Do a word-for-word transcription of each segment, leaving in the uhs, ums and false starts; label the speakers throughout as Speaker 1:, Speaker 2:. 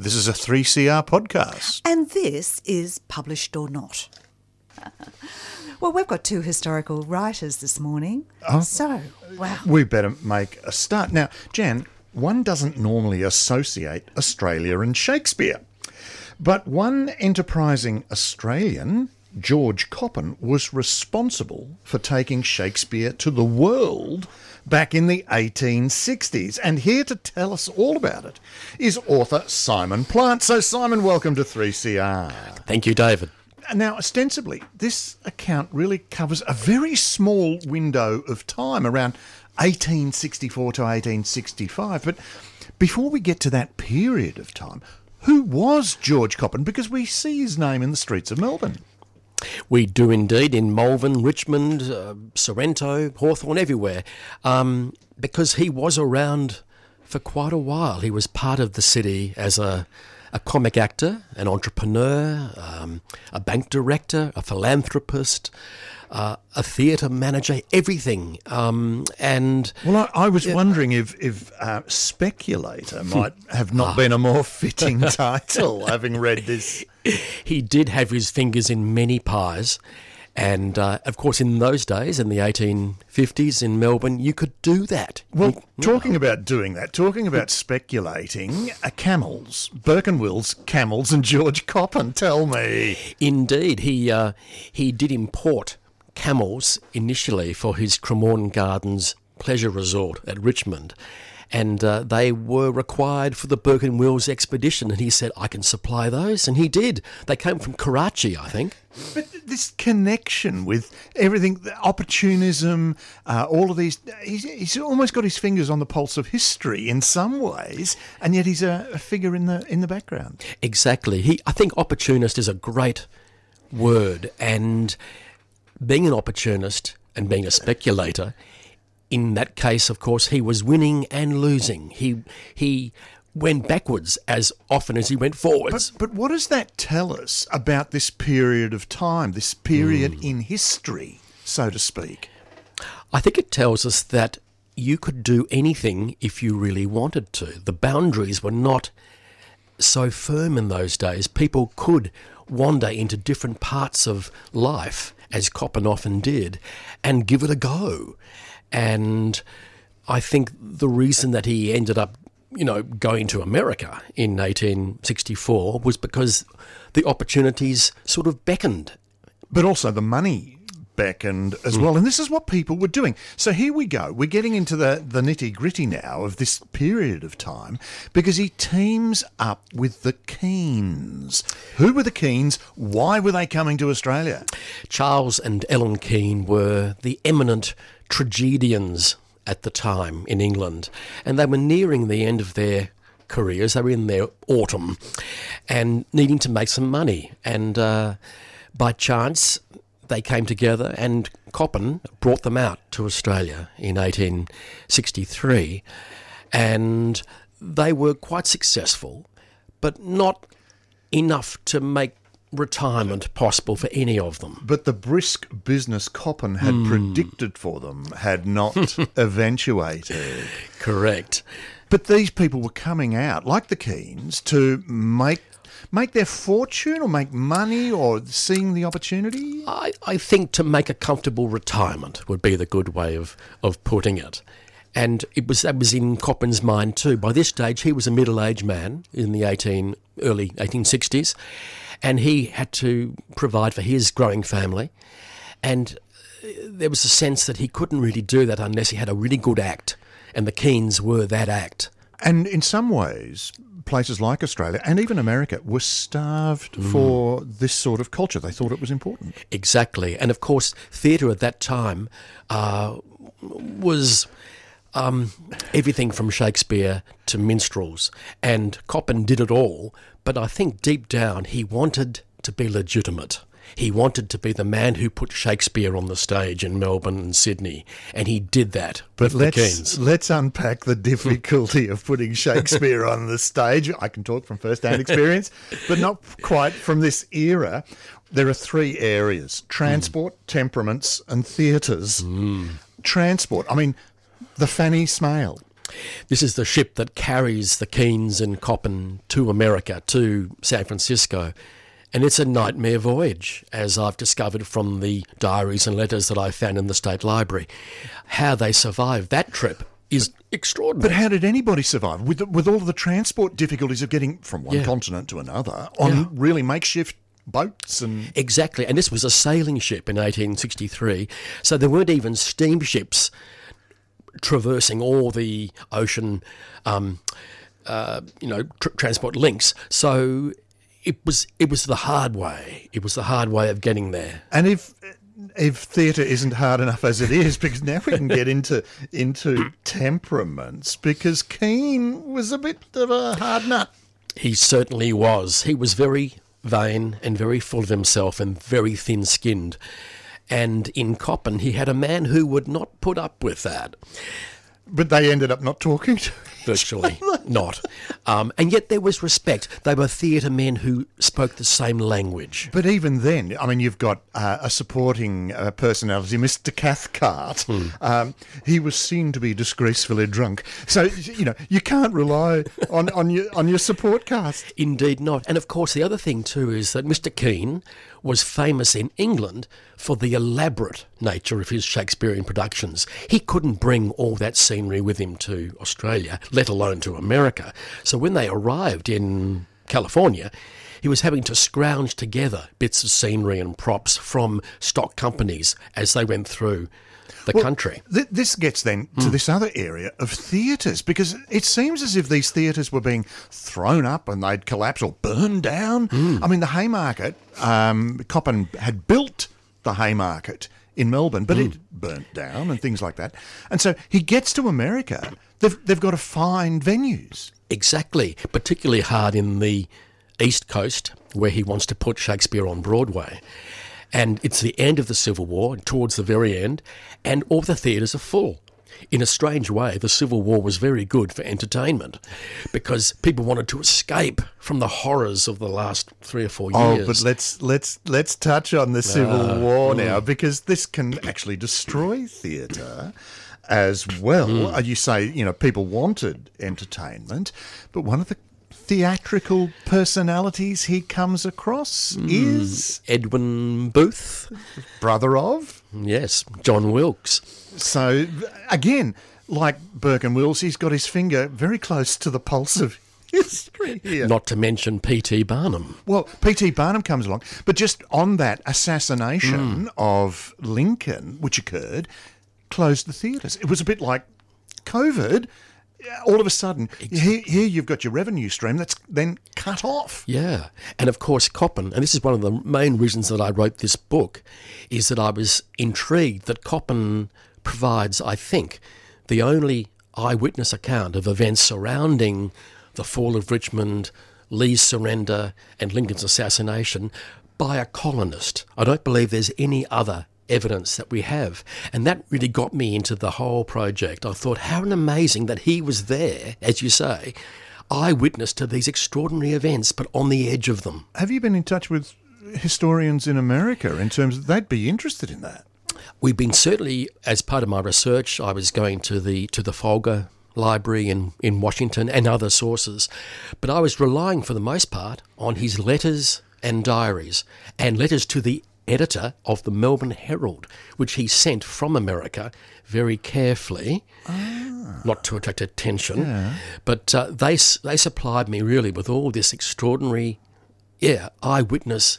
Speaker 1: This is a three C R podcast.
Speaker 2: And this is Published or Not. Well, we've got two historical writers this morning.
Speaker 1: Oh,
Speaker 2: so, wow.
Speaker 1: We better make a start. Now, Jan, one doesn't normally associate Australia and Shakespeare. But one enterprising Australian, George Coppin, was responsible for taking Shakespeare to the world back in the eighteen sixties. And here to tell us all about it is author Simon Plant. So, Simon, welcome to three C R.
Speaker 3: Thank you, David.
Speaker 1: Now, ostensibly, this account really covers a very small window of time, around eighteen sixty-four to eighteen sixty-five. But before we get to that period of time, who was George Coppin? Because we see his name in the streets of Melbourne.
Speaker 3: We do indeed, in Malvern, Richmond, uh, Sorrento, Hawthorn, everywhere, um, because he was around for quite a while. He was part of the city as a, a comic actor, an entrepreneur, um, a bank director, a philanthropist, uh, a theatre manager, everything. Um, and
Speaker 1: Well, I, I was yeah. wondering if, if uh, speculator might have not been a more fitting title, having read this.
Speaker 3: He did have his fingers in many pies. And, uh, of course, in those days, in the eighteen fifties in Melbourne, you could do that.
Speaker 1: Well,
Speaker 3: you,
Speaker 1: talking about doing that, talking about speculating, uh, camels, Burke and Wills, camels and George Coppin, tell me.
Speaker 3: Indeed, he uh, he did import camels initially for his Cremorne Gardens pleasure resort at Richmond. And uh, they were required for the Burke and Wills expedition. And he said, I can supply those. And he did. They came from Karachi, I think.
Speaker 1: But this connection with everything, the opportunism, uh, all of these, he's, he's almost got his fingers on the pulse of history in some ways, and yet he's a, a figure in the in the background.
Speaker 3: Exactly. He, I think opportunist is a great word. And being an opportunist and being a speculator, in that case, of course, he was winning and losing. He he went backwards as often as he went forwards.
Speaker 1: But, but what does that tell us about this period of time, this period mm. in history, so to speak?
Speaker 3: I think it tells us that you could do anything if you really wanted to. The boundaries were not so firm in those days. People could wander into different parts of life, as Coppin often did, and give it a go. And I think the reason that he ended up, you know, going to America in eighteen sixty-four was because the opportunities sort of beckoned.
Speaker 1: But also the money beckoned as well. And this is what people were doing. So here we go. We're getting into the, the nitty-gritty now of this period of time, because he teams up with the Keens. Who were the Keens? Why were they coming to Australia?
Speaker 3: Charles and Ellen Keene were the eminent tragedians at the time in England, and they were nearing the end of their careers. They were in their autumn and needing to make some money, and uh, by chance they came together, and Coppin brought them out to Australia in eighteen sixty-three, and they were quite successful, but not enough to make retirement possible for any of them.
Speaker 1: But the brisk business Coppin had mm. predicted for them had not eventuated.
Speaker 3: Correct.
Speaker 1: But these people were coming out, like the Keens, to make make their fortune or make money or seeing the opportunity?
Speaker 3: I, I think to make a comfortable retirement would be the good way of, of putting it. And it was that was in Coppin's mind too. By this stage, he was a middle-aged man in the eighteen early eighteen sixties, and he had to provide for his growing family. And there was a sense that he couldn't really do that unless he had a really good act, and the Keens were that act.
Speaker 1: And in some ways, places like Australia and even America were starved mm. for this sort of culture. They thought it was important.
Speaker 3: Exactly. And of course, theatre at that time uh, was um, everything from Shakespeare to minstrels. And Coppin did it all. But I think deep down he wanted to be legitimate. He wanted to be the man who put Shakespeare on the stage in Melbourne and Sydney, and he did that
Speaker 1: but
Speaker 3: with
Speaker 1: let's,
Speaker 3: the Keens.
Speaker 1: Let's unpack the difficulty of putting Shakespeare on the stage. I can talk from first-hand experience, but not quite from this era. There are three areas: transport, mm. temperaments, and theatres.
Speaker 3: Mm.
Speaker 1: Transport, I mean, the Fanny Smale.
Speaker 3: This is the ship that carries the Keens and Coppin to America, to San Francisco. And it's a nightmare voyage, as I've discovered from the diaries and letters that I found in the State Library. How they survived that trip is extraordinary.
Speaker 1: But how did anybody survive with the, with all of the transport difficulties of getting from one
Speaker 3: Yeah.
Speaker 1: continent to another on
Speaker 3: Yeah.
Speaker 1: really makeshift boats and
Speaker 3: Exactly, and this was a sailing ship in eighteen sixty-three, so there weren't even steamships traversing all the ocean, um, uh, you know, tr- transport links. So it was it was the hard way. It was the hard way of getting there.
Speaker 1: and if if theatre isn't hard enough as it is, because now we can get into into temperaments, because Keane was a bit of a hard nut.
Speaker 3: He certainly was. He was very vain and very full of himself and very thin-skinned. And in Coppin, he had a man who would not put up with that.
Speaker 1: But they ended up not talking to him.
Speaker 3: Virtually not. Um, and yet there was respect. They were theatre men who spoke the same language.
Speaker 1: But even then, I mean, you've got uh, a supporting uh, personality, Mister Cathcart. Um, he was seen to be disgracefully drunk. So, you know, you can't rely on, on, your, on your support cast.
Speaker 3: Indeed not. And of course, the other thing too is that Mister Keane was famous in England for the elaborate nature of his Shakespearean productions. He couldn't bring all that scenery with him to Australia, let alone to America. So when they arrived in California, he was having to scrounge together bits of scenery and props from stock companies as they went through the
Speaker 1: Well,
Speaker 3: country.
Speaker 1: Th- this gets then to this other area of theatres, because it seems as if these theatres were being thrown up and they'd collapse or burned down. I mean, the Haymarket, um, Coppin had built the Haymarket in Melbourne, but it burnt down and things like that. And so he gets to America, they've, they've got to find venues.
Speaker 3: Exactly, particularly hard in the East Coast, where he wants to put Shakespeare on Broadway. And it's the end of the Civil War, towards the very end, and all the theatres are full. In a strange way, the Civil War was very good for entertainment because people wanted to escape from the horrors of the last three or four
Speaker 1: Oh,
Speaker 3: years.
Speaker 1: but let's let's let's touch on the Civil War now, because this can actually destroy theatre as well. Uh, You say, you know, people wanted entertainment, but one of the theatrical personalities he comes across is
Speaker 3: Edwin Booth,
Speaker 1: brother of.
Speaker 3: yes, John Wilkes.
Speaker 1: So again, like Burke and Wills, he's got his finger very close to the pulse of history here.
Speaker 3: Not to mention P T Barnum.
Speaker 1: Well, P T Barnum comes along, but just on that assassination of Lincoln, which occurred, closed the theatres. It was a bit like COVID. All of a sudden, here, here you've got your revenue stream that's then cut off.
Speaker 3: Yeah. And of course, Coppin, and this is one of the main reasons that I wrote this book, is that I was intrigued that Coppin provides, I think, the only eyewitness account of events surrounding the fall of Richmond, Lee's surrender, and Lincoln's assassination by a colonist. I don't believe there's any other evidence that we have. And that really got me into the whole project. I thought, how amazing that he was there, as you say, eyewitness to these extraordinary events, but on the edge of them.
Speaker 1: Have you been in touch with historians in America in terms of they'd be interested in that?
Speaker 3: We've been certainly, as part of my research, I was going to the to the Folger Library in, in Washington and other sources, but I was relying for the most part on his letters and diaries, and letters to the editor of the Melbourne Herald, which he sent from America very carefully, ah. not to attract attention, yeah. but uh, they they supplied me really with all this extraordinary, yeah, eyewitness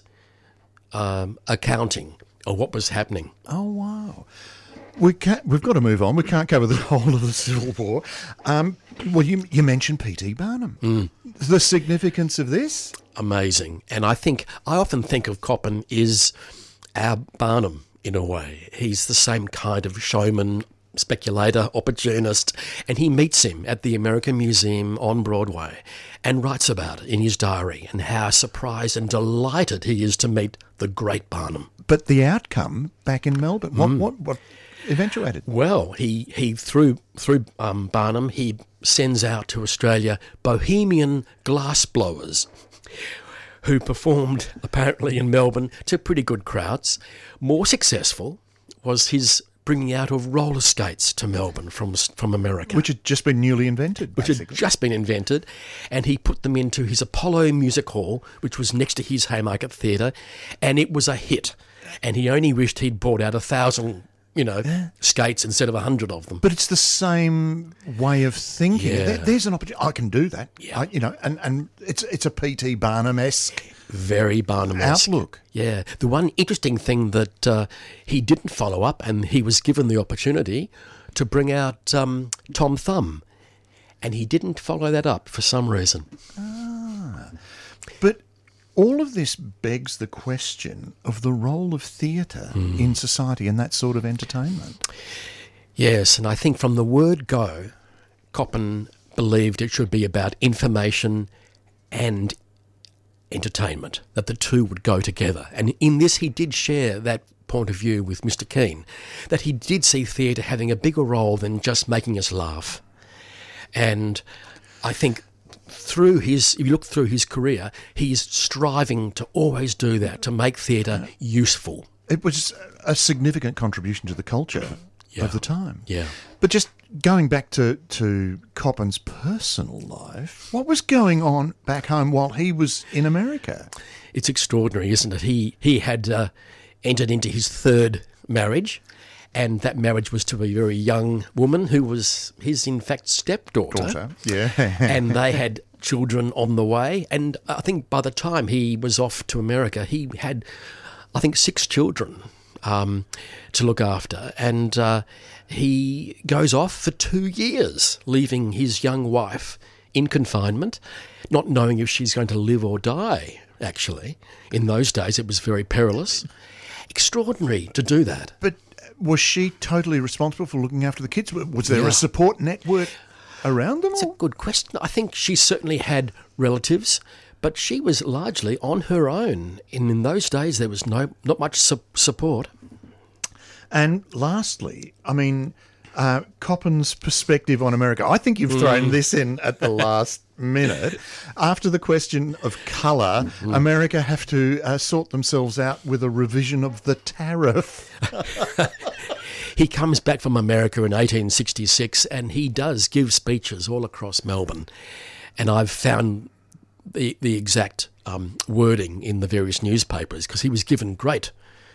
Speaker 3: um, accounting of what was happening.
Speaker 1: Oh, wow. We can't, we've got to move on. We can't cover the whole of the Civil War. Um, well, you, you mentioned P T Barnum. Mm. The significance of this?
Speaker 3: Amazing. And I think, I often think of Coppin as our Barnum in a way. He's the same kind of showman, speculator, opportunist, and he meets him at the American Museum on Broadway and writes about it in his diary and how surprised and delighted he is to meet the great Barnum.
Speaker 1: But the outcome back in Melbourne, what, mm. what, what eventuated?
Speaker 3: Well, he, he through through um, Barnum, he sends out to Australia bohemian glassblowers who performed apparently in Melbourne to pretty good crowds. More successful was his bringing out of roller skates to Melbourne from from America.
Speaker 1: Which had just been newly invented,
Speaker 3: Which
Speaker 1: basically.
Speaker 3: had just been invented, and he put them into his Apollo Music Hall, which was next to his Haymarket Theatre, and it was a hit. And he only wished he'd brought out a thousand, you know, yeah. skates instead of a hundred of them.
Speaker 1: But it's the same way of thinking.
Speaker 3: Yeah.
Speaker 1: There, there's an opportunity. I can do that.
Speaker 3: Yeah.
Speaker 1: I, you know, and, and it's it's a P T Barnum-esque
Speaker 3: Very Barnum-esque.
Speaker 1: outlook.
Speaker 3: Yeah. The one interesting thing that uh, he didn't follow up, and he was given the opportunity to bring out um, Tom Thumb, and he didn't follow that up for some reason.
Speaker 1: Ah. But all of this begs the question of the role of theatre mm. in society and that sort of entertainment.
Speaker 3: Yes, and I think from the word go, Coppin believed it should be about information and entertainment, that the two would go together. And in this he did share that point of view with Mister Keane, that he did see theatre having a bigger role than just making us laugh. And I think through his, if you look through his career, he's striving to always do that, to make theatre useful.
Speaker 1: It was a significant contribution to the culture
Speaker 3: yeah.
Speaker 1: of the time.
Speaker 3: Yeah.
Speaker 1: But just going back to, to Coppin's personal life, what was going on back home while he was in America?
Speaker 3: It's extraordinary, isn't it? He, he had uh, entered into his third marriage, and that marriage was to a very young woman who was his, in fact, stepdaughter.
Speaker 1: Daughter, yeah.
Speaker 3: And they had children on the way. And I think by the time he was off to America, he had, I think, six children um, to look after. And uh, he goes off for two years, leaving his young wife in confinement, not knowing if she's going to live or die, actually. In those days, it was very perilous. Extraordinary to do that.
Speaker 1: But was she totally responsible for looking after the kids? Was there
Speaker 3: Yeah.
Speaker 1: a support network around them?
Speaker 3: It's a
Speaker 1: Or?
Speaker 3: good question. I think she certainly had relatives, but she was largely on her own. And in those days, there was no not much su- support.
Speaker 1: And lastly, I mean, uh, Coppin's perspective on America. I think you've thrown mm. this in at the last minute. After the question of colour, mm. America have to uh, sort themselves out with a revision of the tariff.
Speaker 3: He comes back from America in eighteen sixty-six and he does give speeches all across Melbourne. And I've found the, the exact um, wording in the various newspapers because he was given great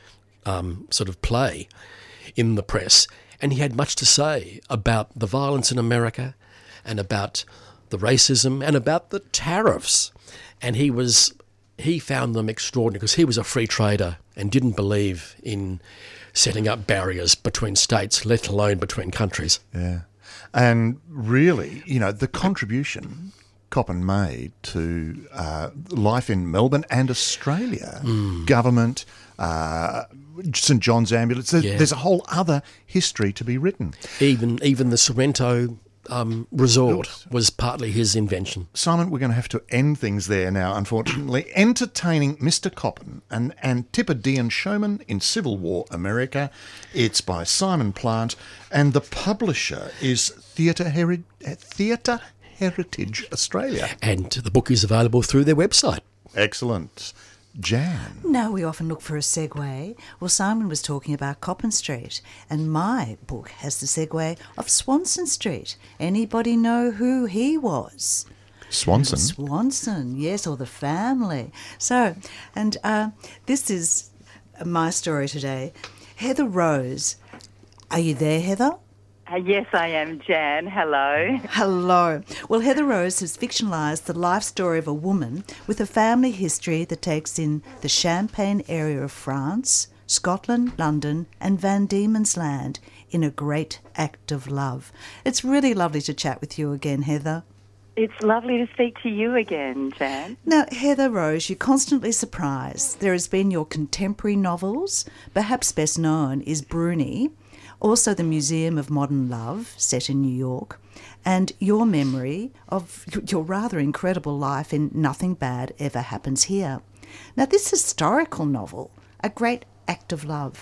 Speaker 3: um, sort of play in the press. And he had much to say about the violence in America and about the racism and about the tariffs. And he was he found them extraordinary because he was a free trader and didn't believe in setting up barriers between states, let alone between countries.
Speaker 1: Yeah. And really, you know, the contribution Coppin made to uh, life in Melbourne and Australia, mm. government, uh, St John's Ambulance, there's,
Speaker 3: Yeah.
Speaker 1: there's a whole other history to be written.
Speaker 3: Even even the Sorrento um, resort was partly his invention.
Speaker 1: Simon, we're going to have to end things there now, unfortunately. Entertaining Mister Coppin, an Antipodean showman in Civil War America. It's by Simon Plant, and the publisher is Theatre Heri- Theatre Heritage Australia.
Speaker 3: And the book is available through their website.
Speaker 1: Excellent. Jan.
Speaker 2: Now we often look for a segue. Well, Simon was talking about Coppin Street, and my book has the segue of Swanson Street. Anybody know who he was?
Speaker 1: Swanson.
Speaker 2: Swanson, yes, or the family. So, and uh, this is my story today. Heather Rose. Are you there, Heather?
Speaker 4: Uh, yes, I am, Jan. Hello.
Speaker 2: Hello. Well, Heather Rose has fictionalised the life story of a woman with a family history that takes in the Champagne area of France, Scotland, London and Van Diemen's Land in a great act of love. It's really lovely to chat with you again, Heather.
Speaker 4: It's lovely to speak to you again, Jan.
Speaker 2: Now, Heather Rose, you constantly surprise. There has been your contemporary novels. Perhaps best known is Bruni, also the Museum of Modern Love, set in New York, and your memory of your rather incredible life in Nothing Bad Ever Happens Here. Now, this historical novel, A Great Act of Love,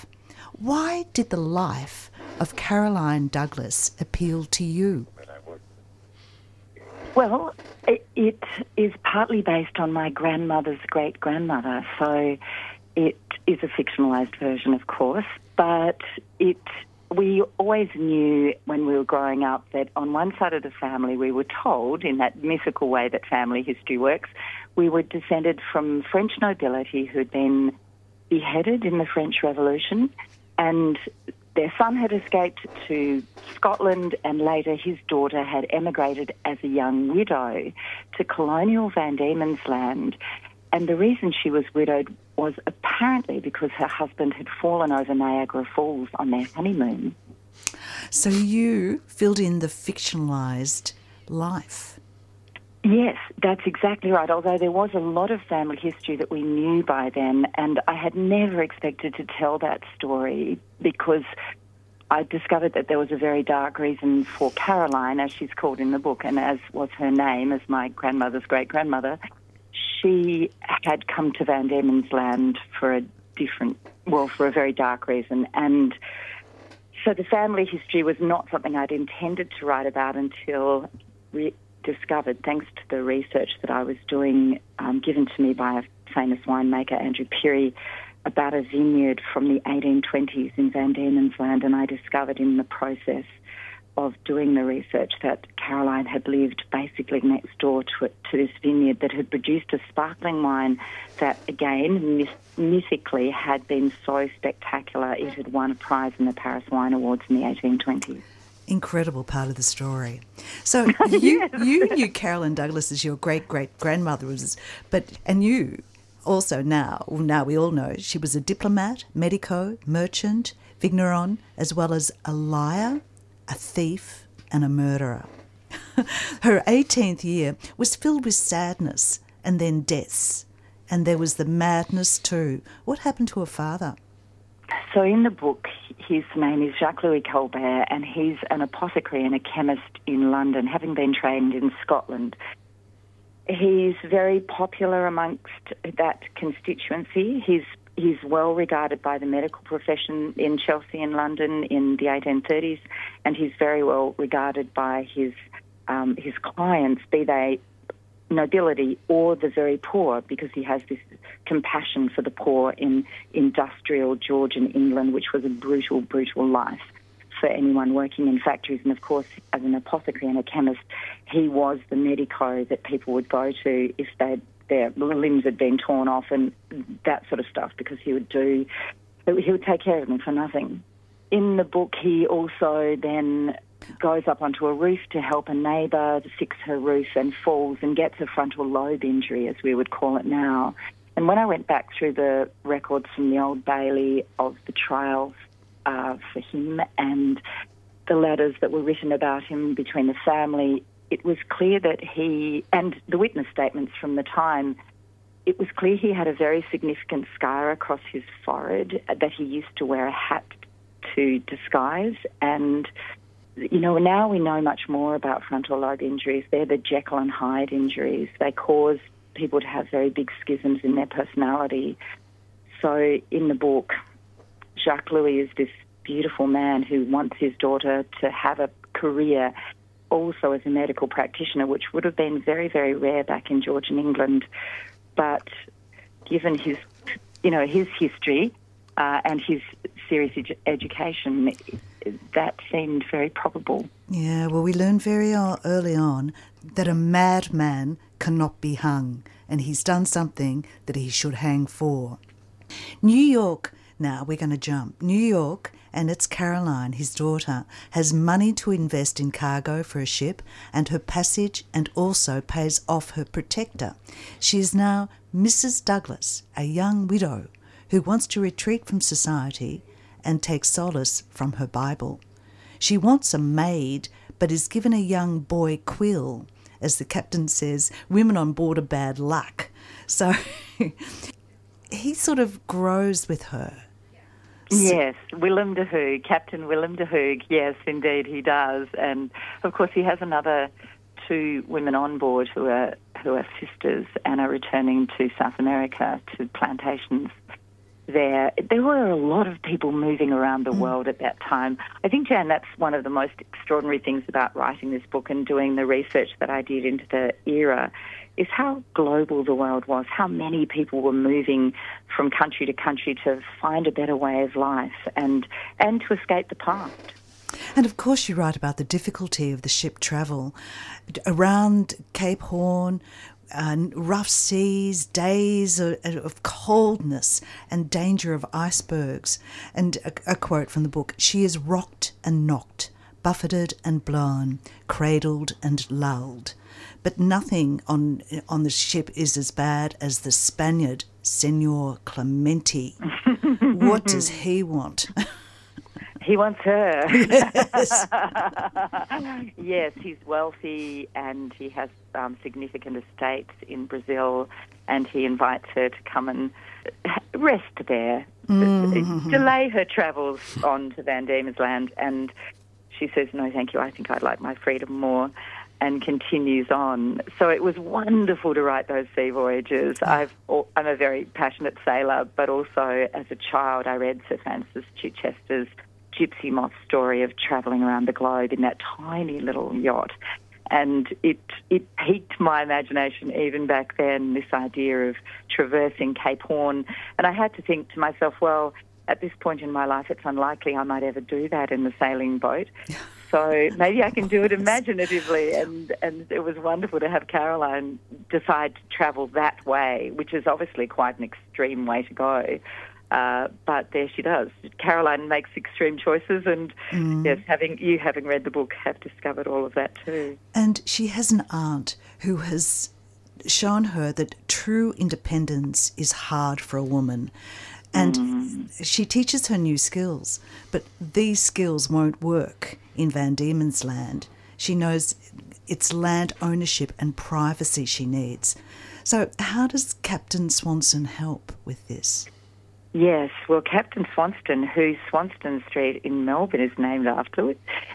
Speaker 2: why did the life of Caroline Douglas appeal to you?
Speaker 4: Well, it, it is partly based on my grandmother's great-grandmother, so it is a fictionalised version, of course, but it we always knew when we were growing up that on one side of the family we were told, in that mythical way that family history works, we were descended from French nobility who had been beheaded in the French Revolution, and their son had escaped to Scotland, and later his daughter had emigrated as a young widow to colonial Van Diemen's Land. And the reason she was widowed was apparently because her husband had fallen over Niagara Falls on their honeymoon.
Speaker 2: So you filled in the fictionalised life.
Speaker 4: Yes, that's exactly right, although there was a lot of family history that we knew by then, and I had never expected to tell that story because I discovered that there was a very dark reason for Caroline, as she's called in the book, and as was her name, as my grandmother's great-grandmother. She had come to Van Diemen's Land for a different, well, for a very dark reason, and so the family history was not something I'd intended to write about until re- discovered, thanks to the research that I was doing, um, given to me by a famous winemaker, Andrew Peary, about a vineyard from the eighteen twenties in Van Diemen's Land, and I discovered in the process of doing the research that Caroline had lived basically next door to it, to this vineyard that had produced a sparkling wine that, again, myth- mythically had been so spectacular it had won a prize in the Paris Wine Awards in the eighteen twenties.
Speaker 2: Incredible part of the story. So you
Speaker 4: Yes.
Speaker 2: you knew Carolyn Douglas as your great great grandmother was, but and you also now well, now we all know she was a diplomat, medico, merchant, vigneron, as well as a liar, a thief, and a murderer. Her eighteenth year was filled with sadness and then deaths, and there was the madness too. What happened to her father?
Speaker 4: So in the book, his name is Jacques-Louis Colbert, and he's an apothecary and a chemist in London, having been trained in Scotland. He's very popular amongst that constituency. He's he's well regarded by the medical profession in Chelsea and London in the eighteen thirties, and he's very well regarded by his um, his clients, be they nobility or the very poor, because he has this compassion for the poor in industrial Georgian England, which was a brutal, brutal life for anyone working in factories. And of course, as an apothecary and a chemist, he was the medico that people would go to if they their limbs had been torn off and that sort of stuff, because he would do he would take care of them for nothing. In the book, he also then goes up onto a roof to help a neighbour to fix her roof and falls and gets a frontal lobe injury, as we would call it now. And when I went back through the records from the Old Bailey of the trials uh, for him and the letters that were written about him between the family, it was clear that he, and the witness statements from the time, it was clear he had a very significant scar across his forehead that he used to wear a hat to disguise. And you know, now we know much more about frontal lobe injuries. They're the Jekyll and Hyde injuries. They cause people to have very big schisms in their personality. So in the book, Jacques-Louis is this beautiful man who wants his daughter to have a career also as a medical practitioner, which would have been very, very rare back in Georgian England. But given his, you know, his history uh, and his serious edu- education, that seemed very probable.
Speaker 2: Yeah, well, we learned very early on that a madman cannot be hung, and he's done something that he should hang for. New York, now we're going to jump. New York, and it's Caroline, his daughter, has money to invest in cargo for a ship and her passage, and also pays off her protector. She is now Missus Douglas, a young widow who wants to retreat from society and take solace from her Bible. She wants a maid, but is given a young boy quill. As the captain says, women on board are bad luck. So he sort of grows with her.
Speaker 4: Yes, Willem de Hoog, Captain Willem de Hoog, yes, indeed he does. And, of course, he has another two women on board who are who are sisters and are returning to South America to plantations there. There were a lot of people moving around the mm. world at that time. I think, Jan, that's one of the most extraordinary things about writing this book and doing the research that I did into the era, is how global the world was, how many people were moving from country to country to find a better way of life and and to escape the past.
Speaker 2: And of course you write about the difficulty of the ship travel around Cape Horn, uh, rough seas, days of, of coldness and danger of icebergs. And a, a quote from the book, "She is rocked and knocked, buffeted and blown, cradled and lulled. But nothing on on the ship is as bad as the Spaniard, Senor Clementi." What does he want?
Speaker 4: He wants her.
Speaker 2: Yes.
Speaker 4: Yes, he's wealthy and he has um, significant estates in Brazil, and he invites her to come and rest there, mm-hmm. delay her travels on to Van Diemen's Land, and she says, "No, thank you, I think I'd like my freedom more," and continues on. So it was wonderful to write those sea voyages. I've, I'm a very passionate sailor, but also as a child I read Sir Francis Chichester's Gypsy Moth story of travelling around the globe in that tiny little yacht. And it it piqued my imagination even back then, this idea of traversing Cape Horn. And I had to think to myself, well, at this point in my life, it's unlikely I might ever do that in the sailing boat. So maybe I can do it imaginatively. And, and it was wonderful to have Caroline decide to travel that way, which is obviously quite an extreme way to go. Uh, but there she does. Caroline makes extreme choices, and mm. yes, having you having read the book have discovered all of that too.
Speaker 2: And she has an aunt who has shown her that true independence is hard for a woman. And mm. she teaches her new skills, but these skills won't work in Van Diemen's Land. She knows it's land ownership and privacy she needs. So how does Captain Swanson help with this?
Speaker 4: Yes, well, Captain Swanston, who Swanston Street in Melbourne is named after,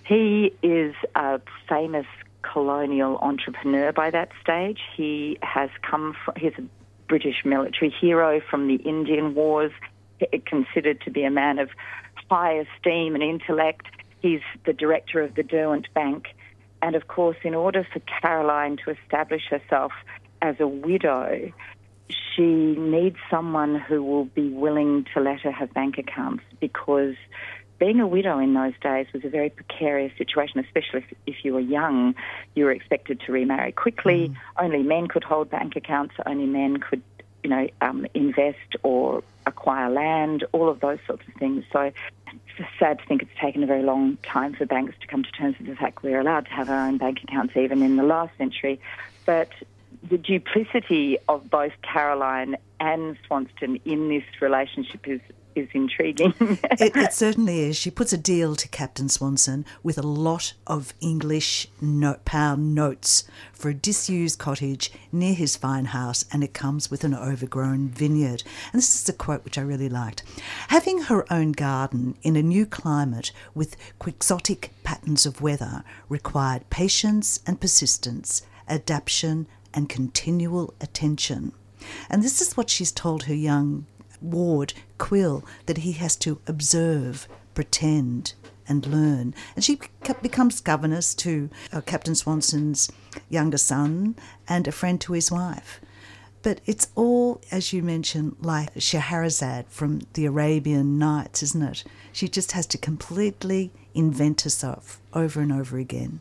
Speaker 4: he is a famous colonial entrepreneur by that stage. He has come from, he's a British military hero from the Indian Wars, considered to be a man of high esteem and intellect. He's the director of the Derwent Bank. And, of course, in order for Caroline to establish herself as a widow, she needs someone who will be willing to let her have bank accounts, because being a widow in those days was a very precarious situation, especially if, if you were young. You were expected to remarry quickly. Mm. Only men could hold bank accounts. Only men could, you know, um, invest or acquire land, all of those sorts of things. So it's sad to think it's taken a very long time for banks to come to terms with the fact we're allowed to have our own bank accounts even in the last century. But the duplicity of both Caroline and Swanston in this relationship is, is intriguing.
Speaker 2: it, it certainly is. She puts a deal to Captain Swanson with a lot of English note, pound notes for a disused cottage near his fine house, and it comes with an overgrown vineyard. And this is a quote which I really liked. "Having her own garden in a new climate with quixotic patterns of weather required patience and persistence, adaptation and continual attention." And this is what she's told her young ward, Quill, that he has to observe, pretend and learn. And she becomes governess to uh, Captain Swanson's younger son and a friend to his wife. But it's all, as you mentioned, like Scheherazade from the Arabian Nights, isn't it? She just has to completely invent herself over and over again.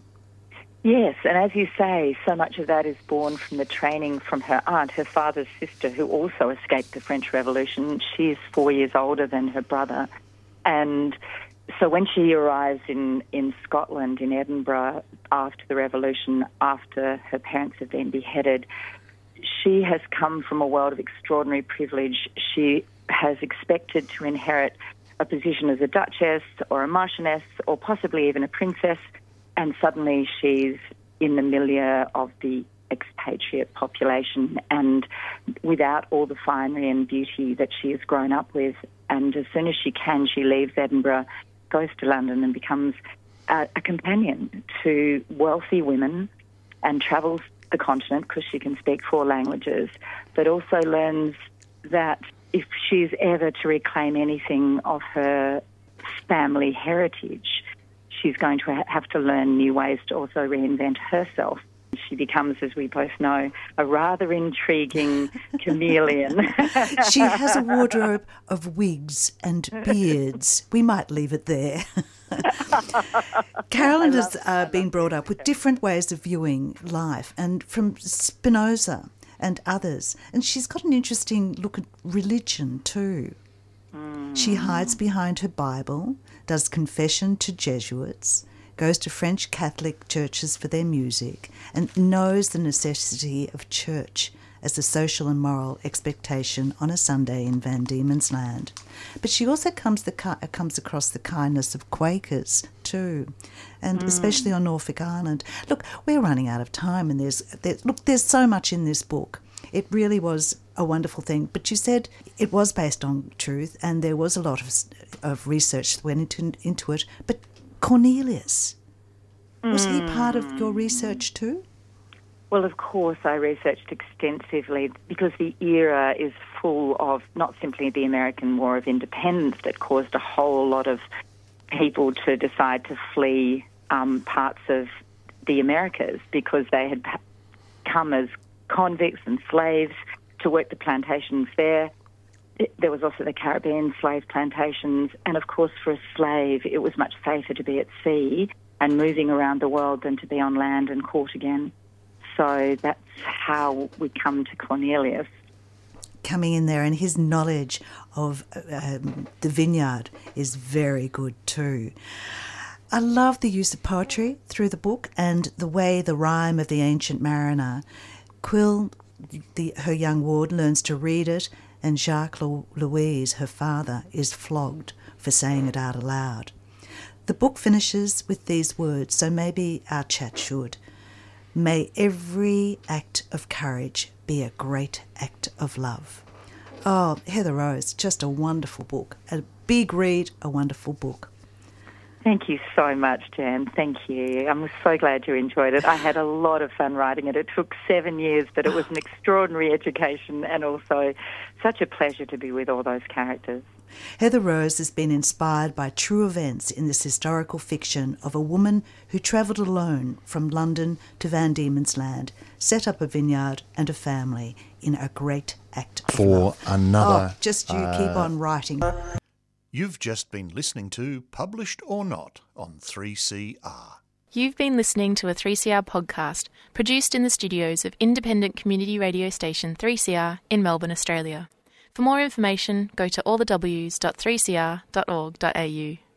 Speaker 4: Yes, and as you say, so much of that is born from the training from her aunt, her father's sister, who also escaped the French Revolution. She is four years older than her brother. And so when she arrives in, in Scotland, in Edinburgh, after the Revolution, after her parents have been beheaded, she has come from a world of extraordinary privilege. She has expected to inherit a position as a duchess or a marchioness or possibly even a princess, and suddenly she's in the milieu of the expatriate population and without all the finery and beauty that she has grown up with. And as soon as she can, she leaves Edinburgh, goes to London and becomes a, a companion to wealthy women and travels the continent because she can speak four languages, but also learns that if she's ever to reclaim anything of her family heritage, she's going to have to learn new ways to also reinvent herself. She becomes, as we both know, a rather intriguing chameleon.
Speaker 2: She has a wardrobe of wigs and beards. We might leave it there. Carolyn has uh, been brought up with different ways of viewing life, and from Spinoza and others. And she's got an interesting look at religion too. Mm. She hides behind her Bible, does confession to Jesuits, goes to French Catholic churches for their music, and knows the necessity of church as a social and moral expectation on a Sunday in Van Diemen's Land. But she also comes, the, comes across the kindness of Quakers too, and mm. especially on Norfolk Island. Look, we're running out of time, and there's, there's look, there's so much in this book. It really was a wonderful thing. But you said it was based on truth, and there was a lot of, of research that went into, into it. But Cornelius, was mm. he part of your research too?
Speaker 4: Well, of course, I researched extensively because the era is full of not simply the American War of Independence that caused a whole lot of people to decide to flee um, parts of the Americas because they had come as convicts and slaves to work the plantations there. There was also the Caribbean slave plantations, and of course for a slave it was much safer to be at sea and moving around the world than to be on land and caught again. So that's how we come to Cornelius.
Speaker 2: Coming in there, and his knowledge of um, the vineyard is very good too. I love the use of poetry through the book and the way the rhyme of the Ancient Mariner. Quill, the, her young ward, learns to read it, and Jacques Louise, her father, is flogged for saying it out aloud. The book finishes with these words, so maybe our chat should. May every act of courage be a great act of love. Oh, Heather Rose, just a wonderful book. A big read, a wonderful book.
Speaker 4: Thank you so much, Jan. Thank you. I'm so glad you enjoyed it. I had a lot of fun writing it. It took seven years, but it was an extraordinary education and also such a pleasure to be with all those characters.
Speaker 2: Heather Rose has been inspired by true events in this historical fiction of a woman who travelled alone from London to Van Diemen's Land, set up a vineyard and a family in a great act of
Speaker 1: For
Speaker 2: love.
Speaker 1: another...
Speaker 2: Oh, just you uh, keep on writing.
Speaker 1: You've just been listening to Published or Not on three C R.
Speaker 5: You've been listening to a three C R podcast produced in the studios of independent community radio station three C R in Melbourne, Australia. For more information, go to all the w s dot three c r dot org dot a u.